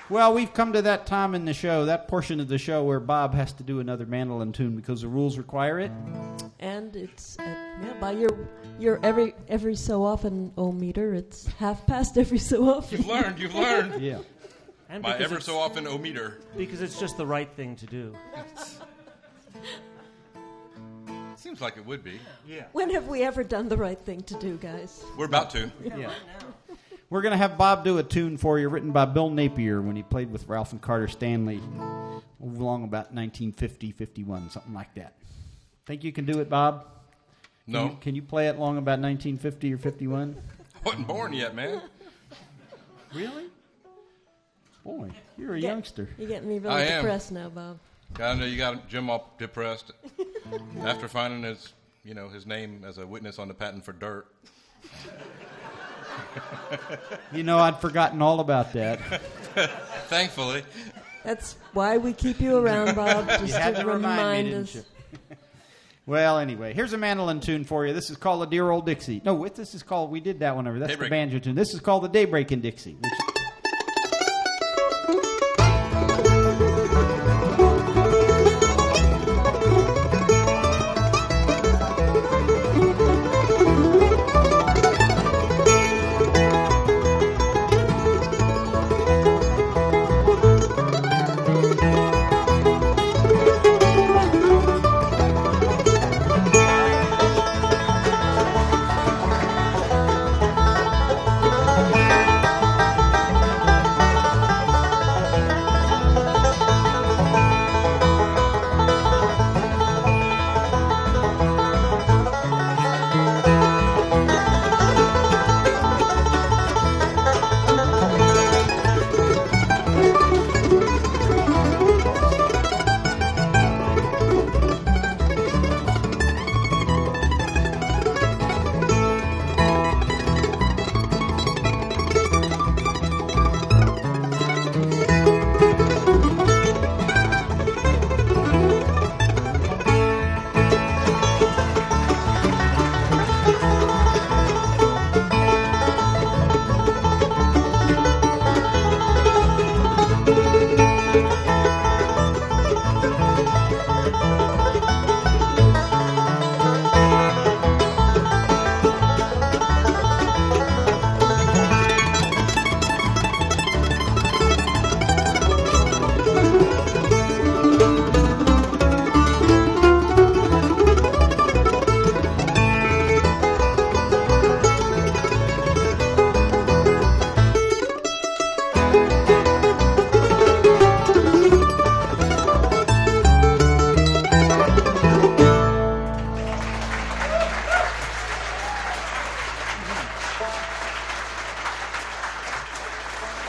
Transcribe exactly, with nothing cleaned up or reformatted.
Well, we've come to that time in the show, that portion of the show where Bob has to do another mandolin tune because the rules require it. And it's uh, yeah, by your your every every so often oh meter, it's half past every so often. You've learned. You've learned. Yeah. And My because ever it's- so often O meter. Because it's just the right thing to do. Seems like it would be. Yeah. When have we ever done the right thing to do, guys? We're about to. Yeah. We're going to have Bob do a tune for you written by Bill Napier when he played with Ralph and Carter Stanley along about nineteen fifty, fifty-one, something like that. Think you can do it, Bob? Can No. You, can you play it long about nineteen fifty or fifty-one? I wasn't born yet, man. Really? Boy, you're a Get- youngster. You're getting me really I am. depressed now, Bob. I know you got Jim all depressed after finding his, you know, his name as a witness on the patent for dirt. You know, I'd forgotten all about that. Thankfully. That's why we keep you around, Bob, just You had to to remind me, remind didn't us. you? Well, anyway, here's a mandolin tune for you. This is called the Dear Old Dixie. No, wait, this is called, we did that one over. That's Daybreak. the banjo tune. This is called the Daybreak in Dixie. Which